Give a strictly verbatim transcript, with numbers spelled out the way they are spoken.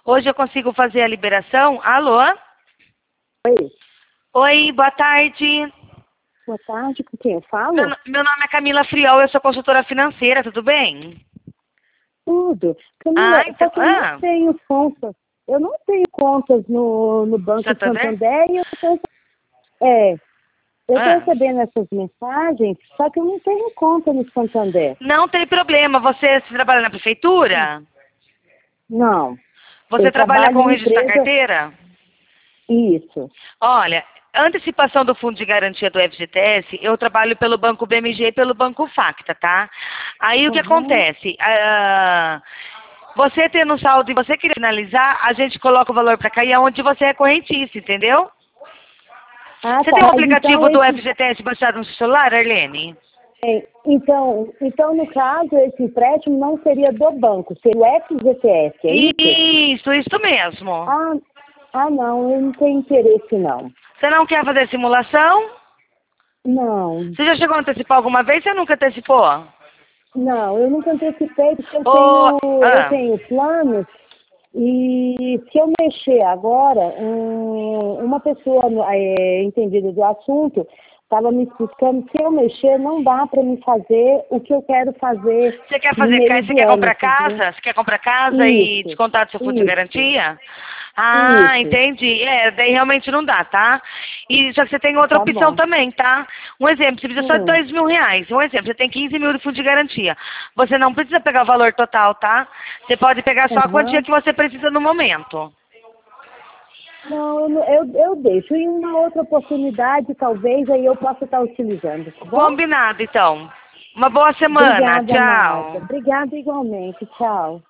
Hoje eu consigo fazer a liberação? Alô? Oi. Oi, boa tarde. Boa tarde, com quem eu falo? Meu, meu nome é Camila Friol, eu sou consultora financeira, tudo bem? Tudo. Camila, Ah, então, só que eu ah, não tenho contas. Eu não tenho contas no, no Banco Santander? Santander e eu tô, é, eu estou Ah. recebendo essas mensagens, só que eu não tenho conta no Santander. Não tem problema, você, você trabalha na prefeitura? Não. Você Eu trabalha trabalho com o em registro da empresa. carteira? Isso. Olha, antecipação do fundo de garantia do F G T S, eu trabalho pelo Banco B M G e pelo Banco Facta, tá? Aí o que Uhum. acontece? Ah, você tendo um saldo e você querer finalizar, a gente coloca o valor pra cá e é onde você é correntista, entendeu? Ah, Você tá. tem um Mas então aplicativo do esse. F G T S baixado no seu celular, Arlene? é, Então, então, no caso, esse empréstimo não seria do banco, seria o F G T S, é isso? Isso, isso mesmo. Ah, ah, não, eu não tenho interesse, não. Você não quer fazer simulação? Não, Você já chegou a antecipar alguma vez ou você nunca antecipou? não, eu nunca antecipei porque eu Ô, tenho, eu ah, tenho planos e se eu mexer agora, um, uma pessoa é, entendida do assunto estava me explicando que se eu mexer não dá para me fazer o que eu quero fazer você quer no fazer, ca- meio você do quer ano, comprar entendeu? casa? Você quer comprar casa e Isso, descontar do seu fundo de isso, garantia? Ah, isso, entendi. É, daí realmente não dá, tá? E só que você tem outra tá opção bom. também, tá? Um exemplo, você precisa só de Hum, dois mil reais. Um exemplo, você tem quinze mil de fundo de garantia. Você não precisa pegar o valor total, tá? Você pode pegar só a quantia aham. que você precisa no momento. Não, eu, não- eu, eu deixo. Em uma outra oportunidade, talvez, aí eu possa estar utilizando, tá bom? Combinado, então. Uma boa semana. Obrigada, amada. Tchau. Obrigada igualmente. Tchau.